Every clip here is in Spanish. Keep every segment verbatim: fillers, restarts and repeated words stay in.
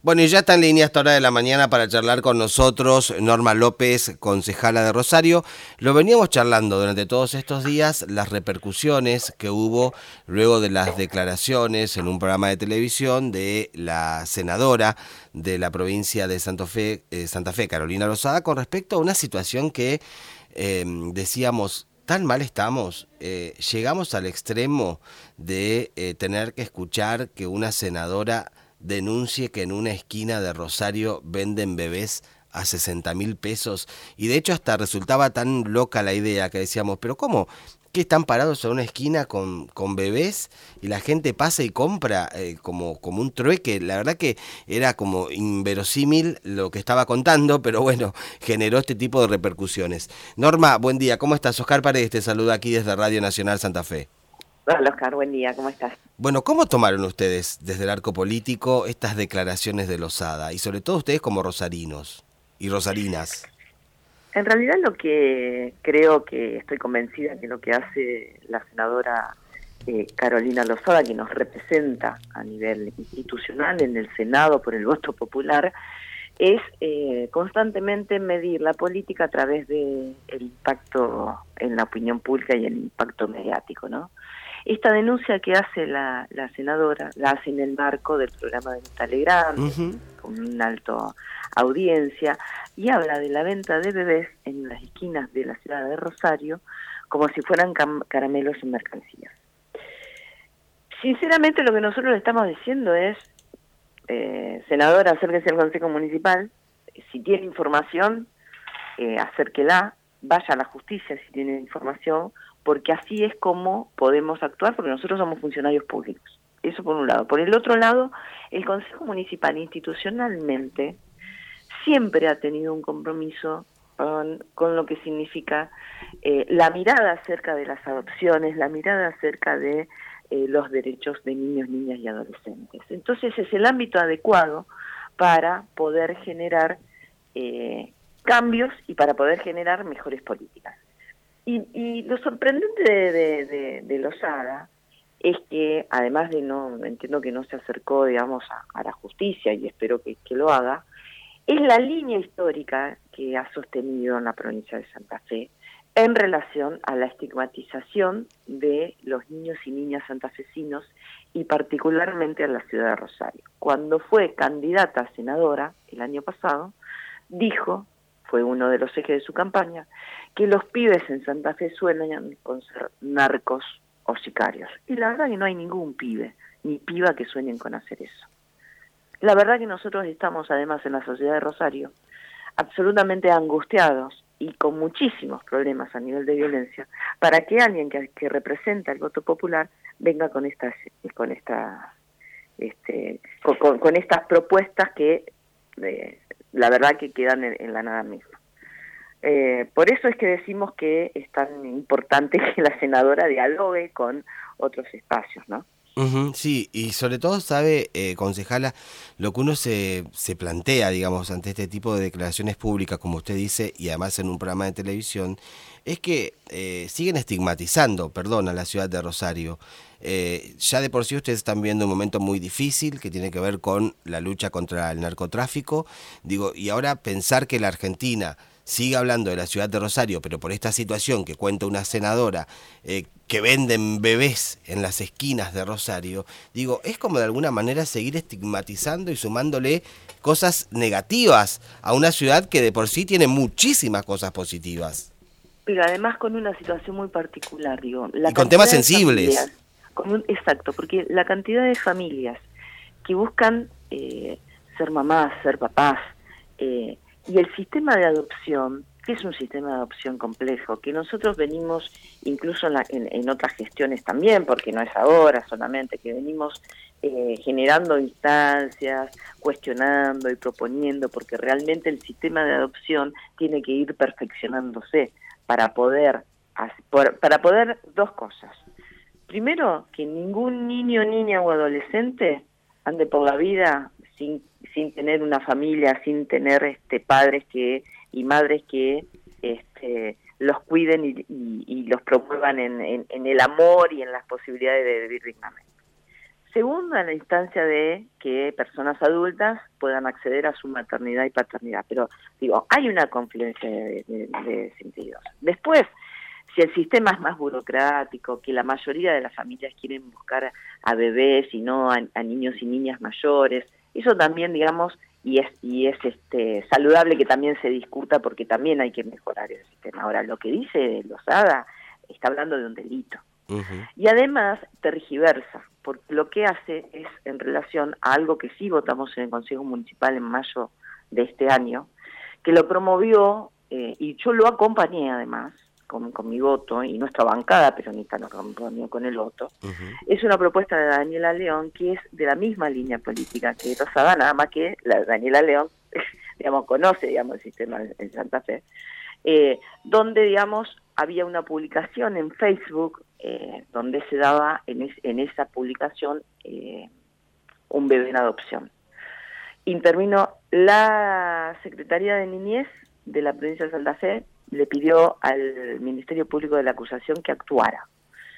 Bueno, y ya está en línea a esta hora de la mañana para charlar con nosotros Norma López, concejala de Rosario. Lo veníamos charlando durante todos estos días, las repercusiones que hubo luego de las declaraciones en un programa de televisión de la senadora de la provincia de Santa Fe, eh, Santa Fe, Carolina Lozada, con respecto a una situación que eh, decíamos, tan mal estamos, eh, llegamos al extremo de eh, tener que escuchar que una senadora denuncie que en una esquina de Rosario venden bebés a sesenta mil pesos, y de hecho hasta resultaba tan loca la idea que decíamos, pero ¿cómo? ¿Que están parados en una esquina con, con bebés y la gente pasa y compra eh, como, como un trueque? La verdad que era como inverosímil lo que estaba contando, pero bueno, generó este tipo de repercusiones. Norma, buen día, ¿cómo estás? Oscar Paredes te saluda aquí desde Radio Nacional Santa Fe. Hola Oscar, buen día, ¿cómo estás? Bueno, ¿cómo tomaron ustedes desde el arco político estas declaraciones de Lozada? Y sobre todo ustedes como rosarinos y rosarinas. En realidad lo que creo que estoy convencida que lo que hace la senadora eh, Carolina Lozada, que nos representa a nivel institucional en el Senado por el voto popular, es eh, constantemente medir la política a través del impacto en la opinión pública y el impacto mediático, ¿no? Esta denuncia que hace la, la senadora la hace en el marco del programa de Telegram, uh-huh, con una alta audiencia, y habla de la venta de bebés en las esquinas de la ciudad de Rosario como si fueran cam- caramelos en mercancías. Sinceramente lo que nosotros le estamos diciendo es, eh, senadora, acérquese al Consejo Municipal, si tiene información, eh, acérquela, vaya a la justicia si tiene información, porque así es como podemos actuar, porque nosotros somos funcionarios públicos. Eso por un lado. Por el otro lado, el Consejo Municipal institucionalmente siempre ha tenido un compromiso con, con lo que significa eh, la mirada acerca de las adopciones, la mirada acerca de eh, los derechos de niños, niñas y adolescentes. Entonces es el ámbito adecuado para poder generar eh, cambios y para poder generar mejores políticas. Y, y lo sorprendente de, de, de, de Lozada es que, además de no, entiendo que no se acercó, digamos, a, a la justicia, y espero que, que lo haga, es la línea histórica que ha sostenido en la provincia de Santa Fe en relación a la estigmatización de los niños y niñas santafesinos y particularmente a la ciudad de Rosario. Cuando fue candidata a senadora el año pasado, dijo, fue uno de los ejes de su campaña, que los pibes en Santa Fe sueñan con ser narcos o sicarios. Y la verdad que no hay ningún pibe, ni piba que sueñen con hacer eso. La verdad que nosotros estamos, además, en la sociedad de Rosario, absolutamente angustiados y con muchísimos problemas a nivel de violencia, para que alguien que, que representa el voto popular venga con estas, con estas, este, con, con, con estas propuestas que, eh, la verdad que quedan en, en la nada misma. Eh, por eso es que decimos que es tan importante que la senadora dialogue con otros espacios, ¿no? Uh-huh, sí, y sobre todo sabe, eh, concejala, lo que uno se, se plantea, digamos, ante este tipo de declaraciones públicas, como usted dice, y además en un programa de televisión, es que eh, siguen estigmatizando, perdón, a la ciudad de Rosario. Eh, ya de por sí ustedes están viendo un momento muy difícil que tiene que ver con la lucha contra el narcotráfico, digo, y ahora pensar que la Argentina sigue hablando de la ciudad de Rosario, pero por esta situación que cuenta una senadora, eh, que venden bebés en las esquinas de Rosario, digo, es como de alguna manera seguir estigmatizando y sumándole cosas negativas a una ciudad que de por sí tiene muchísimas cosas positivas. Pero además con una situación muy particular, digo. La y con temas sensibles. Familias, con un, exacto, porque la cantidad de familias que buscan eh, ser mamás, ser papás, eh, y el sistema de adopción, que es un sistema de adopción complejo, que nosotros venimos, incluso en, la, en, en otras gestiones también, porque no es ahora solamente, que venimos eh, generando instancias, cuestionando y proponiendo, porque realmente el sistema de adopción tiene que ir perfeccionándose para poder, para poder dos cosas. Primero, que ningún niño, niña o adolescente ande por la vida sin sin tener una familia, sin tener este padres que y madres que este los cuiden y, y, y los promuevan en, en, en el amor y en las posibilidades de vivir dignamente. Segunda, la instancia de que personas adultas puedan acceder a su maternidad y paternidad. Pero, digo, hay una confluencia de, de, de sentidos. Después, si el sistema es más burocrático, que la mayoría de las familias quieren buscar a bebés y no a, a niños y niñas mayores, eso también, digamos, y es y es este saludable que también se discuta, porque también hay que mejorar el sistema. Ahora, lo que dice Lozada está hablando de un delito. Uh-huh. Y además tergiversa, porque lo que hace es en relación a algo que sí votamos en el Consejo Municipal en mayo de este año, que lo promovió, eh, y yo lo acompañé además, con, con mi voto, y nuestra bancada peronista lo acompañó con el voto. Uh-huh. Es una propuesta de Daniela León, que es de la misma línea política que Lozada, nada más que la Daniela León, digamos, conoce, digamos, el sistema en Santa Fe, eh, donde, digamos, había una publicación en Facebook eh, donde se daba en, es, en esa publicación eh, un bebé en adopción. Intervino la Secretaría de Niñez de la provincia de Santa Fe, le pidió al Ministerio Público de la Acusación que actuara.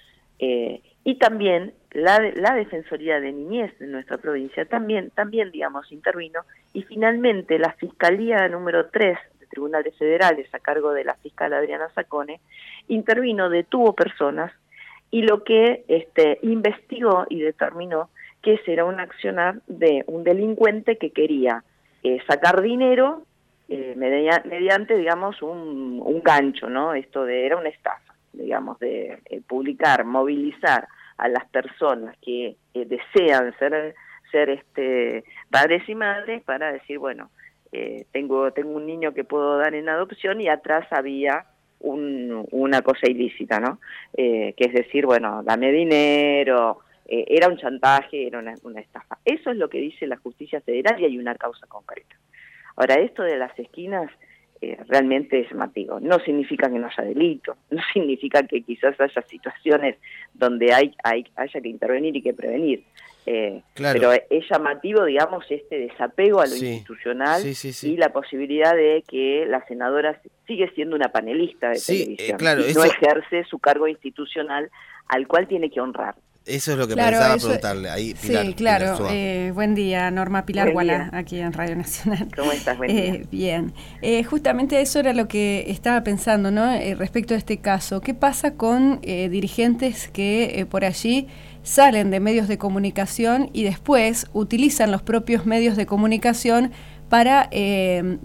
Eh, y también la, la Defensoría de Niñez de nuestra provincia también, también, digamos, intervino, y finalmente la Fiscalía número tres de Tribunales Federales, a cargo de la fiscal Adriana Sacone, intervino, detuvo personas, y lo que este, investigó y determinó que ese era un accionar de un delincuente que quería eh, sacar dinero eh, media, mediante, digamos, un, un gancho, ¿no? Esto de era una estafa, digamos, de eh, publicar, movilizar a las personas que eh, desean ser ser este padres y madres para decir, bueno, eh, tengo tengo un niño que puedo dar en adopción, y atrás había un, una cosa ilícita, ¿no? Eh, que es decir, bueno, dame dinero, eh, era un chantaje, era una, una estafa. Eso es lo que dice la justicia federal, y hay una causa concreta. Ahora, esto de las esquinas eh, realmente es llamativo. No significa que no haya delito, no significa que quizás haya situaciones donde hay, hay haya que intervenir y que prevenir. Eh, claro. Pero es llamativo, digamos, este desapego a lo sí. institucional sí, sí, sí. y la posibilidad de que la senadora sigue siendo una panelista de sí, televisión eh, claro, y eso... no ejerce su cargo institucional al cual tiene que honrar. Eso es lo que claro, pensaba eso, preguntarle. Ahí, Pilar, sí, claro. Pilar eh, buen día, Norma Pilar Gualá, aquí en Radio Nacional. ¿Cómo estás? Buen día. Eh, bien. Eh, justamente eso era lo que estaba pensando, ¿no? Eh, respecto a este caso. ¿Qué pasa con eh, dirigentes que eh, por allí salen de medios de comunicación y después utilizan los propios medios de comunicación para... Eh,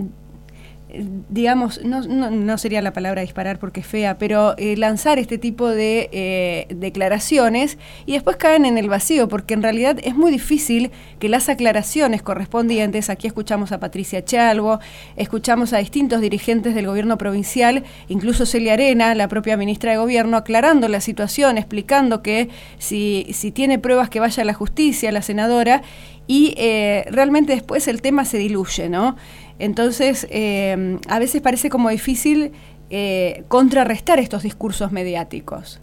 digamos, no, no, no sería la palabra disparar porque es fea, pero eh, lanzar este tipo de eh, declaraciones y después caen en el vacío, porque en realidad es muy difícil que las aclaraciones correspondientes, aquí escuchamos a Patricia Chalvo, escuchamos a distintos dirigentes del gobierno provincial, incluso Celia Arena, la propia ministra de Gobierno, aclarando la situación, explicando que si, si tiene pruebas que vaya a la justicia, la senadora, y eh, realmente después el tema se diluye, ¿no? Entonces, eh, a veces parece como difícil eh, contrarrestar estos discursos mediáticos.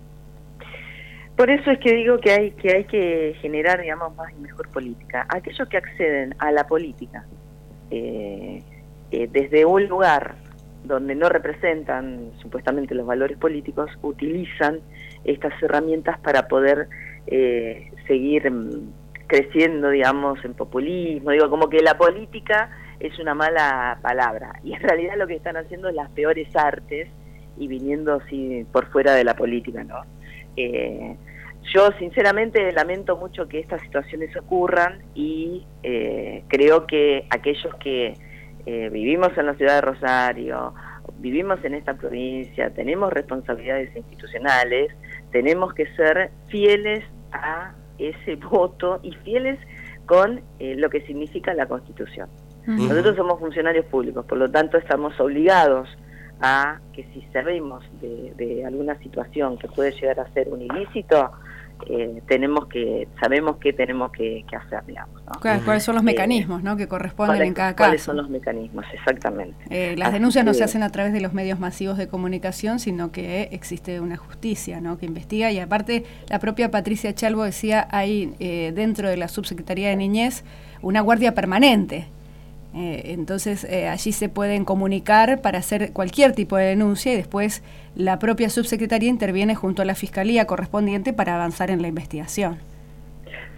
Por eso es que digo que hay que hay que generar, digamos, más y mejor política. Aquellos que acceden a la política eh, eh, desde un lugar donde no representan supuestamente los valores políticos, utilizan estas herramientas para poder eh, seguir creciendo, digamos, en populismo. Digo, como que la política es una mala palabra, y en realidad lo que están haciendo es las peores artes y viniendo así por fuera de la política, ¿no? Eh, yo sinceramente lamento mucho que estas situaciones ocurran, y eh, creo que aquellos que eh, vivimos en la ciudad de Rosario, vivimos en esta provincia, tenemos responsabilidades institucionales, tenemos que ser fieles a ese voto y fieles con eh, lo que significa la Constitución. Uh-huh. Nosotros somos funcionarios públicos, por lo tanto estamos obligados a que si sabemos de, de alguna situación que puede llegar a ser un ilícito, eh, tenemos que sabemos qué tenemos que, que hacer, digamos, ¿no? Claro, ¿cuáles son los mecanismos, eh, ¿no? que corresponden cuáles, en cada caso? ¿Cuáles son los mecanismos? Exactamente. Eh, las Así denuncias que, no se hacen a través de los medios masivos de comunicación, sino que existe una justicia, ¿no? que investiga, y aparte la propia Patricia Chalvo decía, hay eh, dentro de la Subsecretaría de Niñez una guardia permanente. Eh, entonces eh, allí se pueden comunicar para hacer cualquier tipo de denuncia, y después la propia subsecretaría interviene junto a la fiscalía correspondiente para avanzar en la investigación.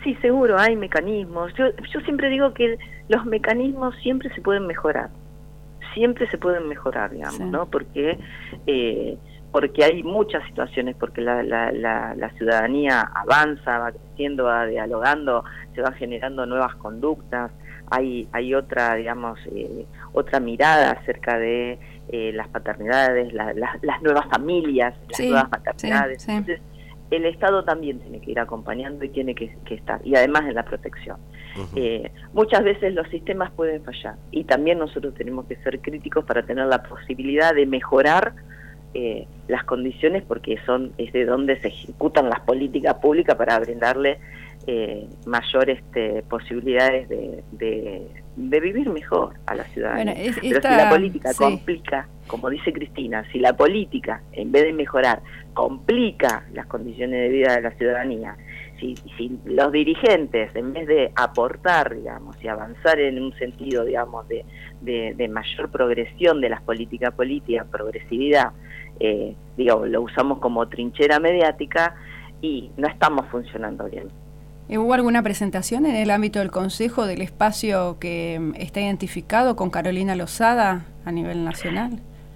Sí, seguro, hay mecanismos. Yo, yo siempre digo que los mecanismos siempre se pueden mejorar. Siempre se pueden mejorar, digamos, sí. ¿no? Porque eh, porque hay muchas situaciones, porque la, la, la, la ciudadanía avanza, va creciendo, va dialogando, se van generando nuevas conductas. Hay hay otra, digamos, eh, otra mirada acerca de eh, las paternidades, la, la, las nuevas familias, las sí, nuevas maternidades. Sí, sí. Entonces, el Estado también tiene que ir acompañando y tiene que, que estar, y además en la protección. Uh-huh. Eh, muchas veces los sistemas pueden fallar, y también nosotros tenemos que ser críticos para tener la posibilidad de mejorar eh, las condiciones, porque son es de donde se ejecutan las políticas públicas para brindarle eh, mayores este, posibilidades de, de, de vivir mejor a la ciudadanía. Bueno, es, Pero esta, si la política sí. complica, como dice Cristina, si la política, en vez de mejorar, complica las condiciones de vida de la ciudadanía, si, si los dirigentes, en vez de aportar, digamos, y avanzar en un sentido, digamos, de, de, de mayor progresión de las políticas políticas, progresividad, eh, digamos, lo usamos como trinchera mediática y no estamos funcionando bien. ¿Hubo alguna presentación en el ámbito del Consejo del espacio que está identificado con Carolina Lozada a nivel nacional?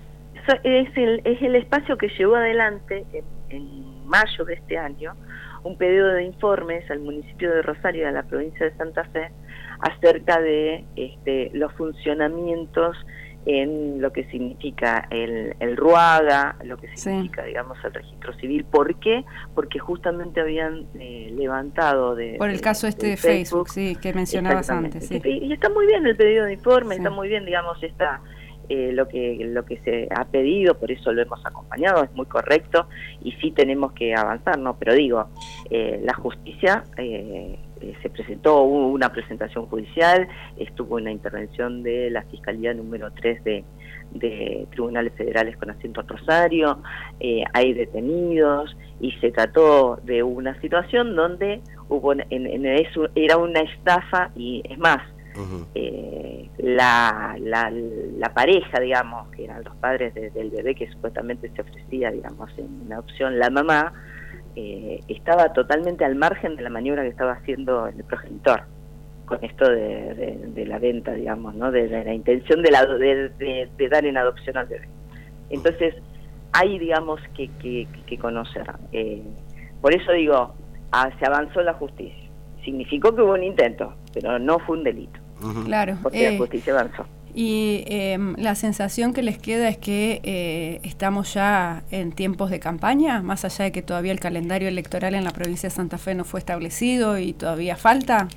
Es el, es el espacio que llevó adelante en, en mayo de este año un pedido de informes al municipio de Rosario y a la provincia de Santa Fe acerca de este, los funcionamientos en lo que significa el, el RUAGA, lo que significa, sí. digamos, el registro civil. ¿Por qué? Porque justamente habían eh, levantado de... Por el de, caso este de Facebook, Facebook, sí, que mencionabas antes. Sí. Y, y está muy bien el pedido de informe, sí. está muy bien, digamos, está... Eh, lo que lo que se ha pedido, por eso lo hemos acompañado, es muy correcto y sí tenemos que avanzar, ¿no? Pero digo, eh, la justicia eh, eh, se presentó, hubo una presentación judicial, estuvo una intervención de la Fiscalía número tres de, de Tribunales Federales con asiento en Rosario, eh, hay detenidos y se trató de una situación donde hubo en, en eso era una estafa y es más, Uh-huh. Eh, la, la, la pareja, digamos, que eran los padres de, del bebé que supuestamente se ofrecía, digamos, en adopción, la mamá, eh, estaba totalmente al margen de la maniobra que estaba haciendo el progenitor con esto de, de, de la venta, digamos, ¿no? De, de la intención de, la, de, de, de dar en adopción al bebé. Entonces, hay, digamos, que, que, que conocer. Eh, por eso digo, ah, se avanzó la justicia. Significó que hubo un intento, pero no fue un delito. Uh-huh. Claro. Porque eh, la justicia avanzó. Y eh, la sensación que les queda es que eh, estamos ya en tiempos de campaña, más allá de que todavía el calendario electoral en la provincia de Santa Fe no fue establecido y todavía falta.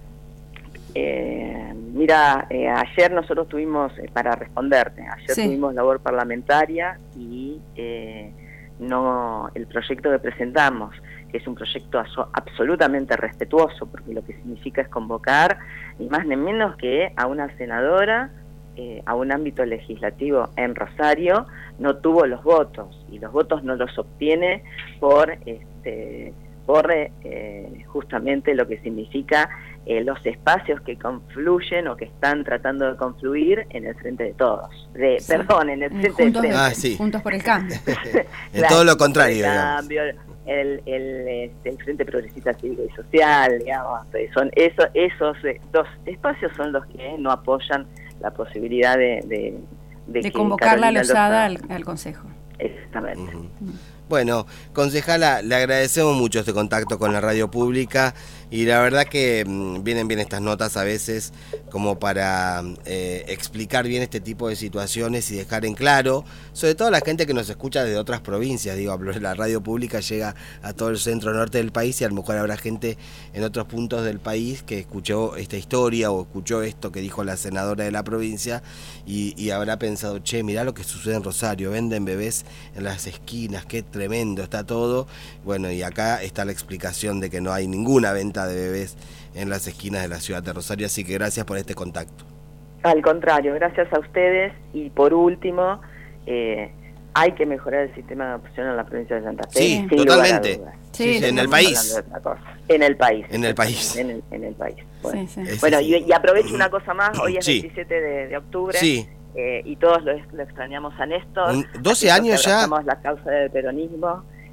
Eh, mira, eh, ayer nosotros tuvimos, eh, para responderte, ayer sí. tuvimos labor parlamentaria y eh, no el proyecto que presentamos, que es un proyecto aso- absolutamente respetuoso, porque lo que significa es convocar ni más ni menos que a una senadora eh, a un ámbito legislativo en Rosario, no tuvo los votos, y los votos no los obtiene por este por eh, justamente lo que significa eh, los espacios que confluyen o que están tratando de confluir en el frente de todos, de, sí. perdón, en el frente juntos, de de, ah, sí. Juntos por el Cambio. En claro, todo lo contrario. El cambio, el, el, este, el Frente Progresista Cívico y Social, digamos, son eso, esos dos espacios son los que no apoyan la posibilidad de de, de, de convocar la Lozada al, al Consejo. Exactamente. Uh-huh. Bueno, concejala, le agradecemos mucho este contacto con la radio pública y la verdad que mmm, vienen bien estas notas a veces como para eh, explicar bien este tipo de situaciones y dejar en claro, sobre todo a la gente que nos escucha desde otras provincias, digo, la radio pública llega a todo el centro norte del país y a lo mejor habrá gente en otros puntos del país que escuchó esta historia o escuchó esto que dijo la senadora de la provincia y, y habrá pensado, che, mirá lo que sucede en Rosario, venden bebés en las esquinas, qué tremendo está todo. Bueno, y acá está la explicación de que no hay ninguna venta de bebés en las esquinas de la ciudad de Rosario, así que gracias por este contacto. Al contrario, gracias a ustedes. Y por último, eh, hay que mejorar el sistema de adopción en la provincia de Santa Fe. Sí, totalmente. Sí, sí, en el país. En el país. En el país. En el, en el país. Bueno, sí, sí. bueno y, y aprovecho una cosa más, hoy es sí. veintisiete de, de octubre. Sí. Eh, y todos lo, lo extrañamos a Néstor. doce años ya. La causa del peronismo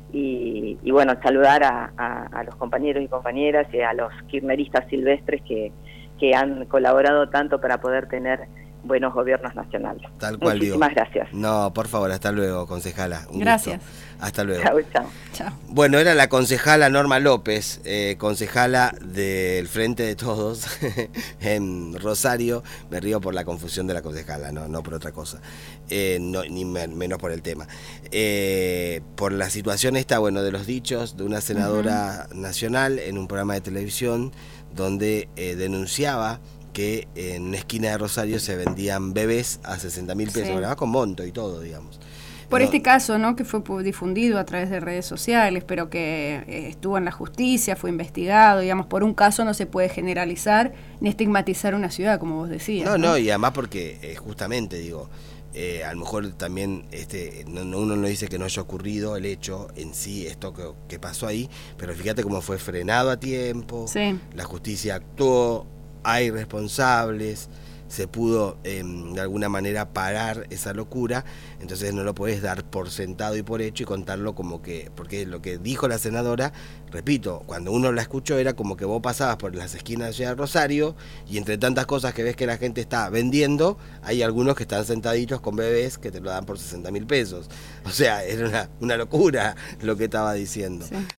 y, y bueno, saludar a, a, a los compañeros y compañeras y a los kirchneristas silvestres que, que han colaborado tanto para poder tener buenos gobiernos nacionales. Tal cual, Muchísimas digo. gracias. No, por favor, hasta luego, concejala. Un Gracias. gusto. Hasta luego. Chao, chao. Chao. Bueno, era la concejala Norma López, eh, concejala del Frente de Todos en Rosario. Me río por la confusión de la concejala, no, no por otra cosa, eh, no, ni me, menos por el tema. Eh, por la situación esta, bueno, de los dichos de una senadora uh-huh. nacional en un programa de televisión donde eh, denunciaba que en una esquina de Rosario se vendían bebés a sesenta mil pesos, sí. con monto y todo, digamos. Por no, este caso, ¿no? Que fue difundido a través de redes sociales, pero que eh, estuvo en la justicia, fue investigado, digamos, por un caso no se puede generalizar ni estigmatizar una ciudad, como vos decías. No, no, no, y además porque eh, justamente, digo, eh, a lo mejor también este no, no, uno no dice que no haya ocurrido el hecho en sí, esto que, que pasó ahí, pero fíjate cómo fue frenado a tiempo, sí. La justicia actuó, hay responsables, se pudo eh, de alguna manera parar esa locura, entonces no lo podés dar por sentado y por hecho y contarlo como que, porque lo que dijo la senadora, repito, cuando uno la escuchó era como que vos pasabas por las esquinas de Ciudad de Rosario y entre tantas cosas que ves que la gente está vendiendo, hay algunos que están sentaditos con bebés que te lo dan por sesenta mil pesos, o sea, era una, una locura lo que estaba diciendo. Sí.